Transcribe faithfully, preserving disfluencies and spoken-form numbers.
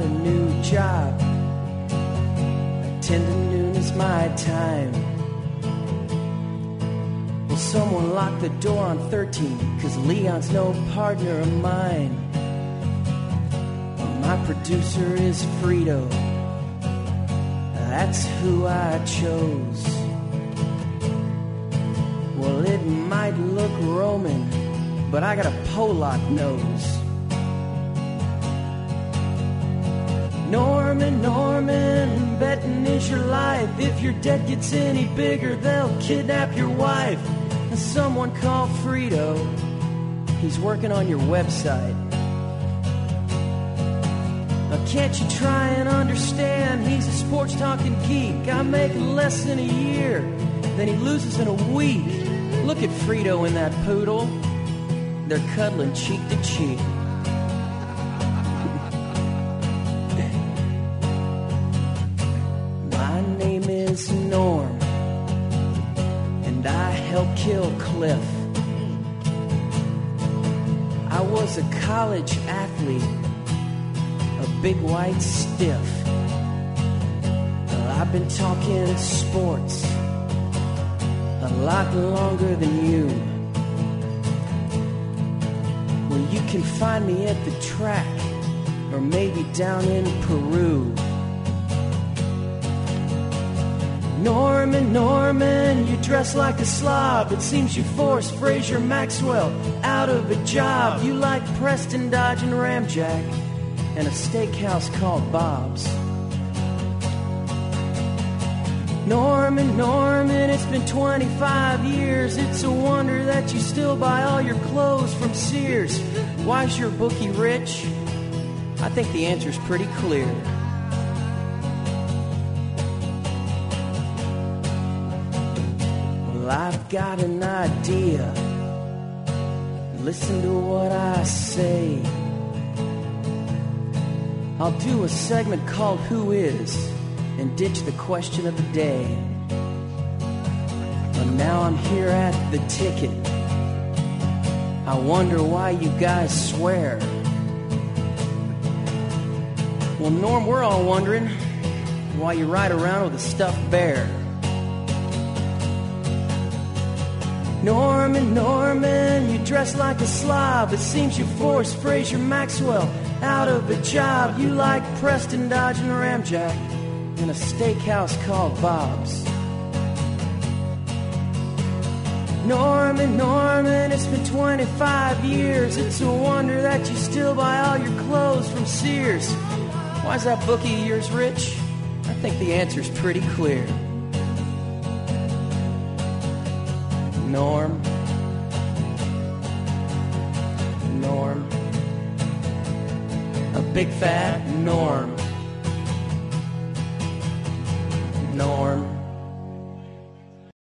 got a new job. ten to noon is my time. Well, someone locked the door on thirteen, 'cause Leon's no partner of mine. Well, my producer is Frito. That's who I chose. Well, it might look Roman, but I got a Pollock nose. Norman, Norman, betting is your life. If your debt gets any bigger, they'll kidnap your wife. And someone call Frito. He's working on your website. Now can't you try and understand? He's a sports talking geek. I make less than a year than he loses in a week. Look at Frito and that poodle. They're cuddling cheek to cheek. My name is Norm, and I helped kill Cliff. I was a college athlete, a big white stiff. Well, I've been talking sports a lot longer than you. Well, you can find me at the track, or maybe down in Peru. Norman, Norman, you dress like a slob. It seems you forced Fraser Maxwell out of a job. You like Preston, Dodge, and Ramjack, and a steakhouse called Bob's. Norman, Norman, it's been twenty-five years. It's a wonder that you still buy all your clothes from Sears. Why's your bookie rich? I think the answer's pretty clear. Well, I've got an idea. Listen to what I say. I'll do a segment called Who Is? And ditch the question of the day. But now I'm here at the ticket. I wonder why you guys swear. Well, Norm, we're all wondering why you ride around with a stuffed bear. Norman, Norman, you dress like a slob. It seems you forced Fraser Maxwell out of a job. You like Preston, Dodge, and Ramjack, in a steakhouse called Bob's. Norman, Norman, it's been twenty-five years. It's a wonder that you still buy all your clothes from Sears. Why's that bookie of yours rich? I think the answer's pretty clear. Norm. Norm. A big fat Norm.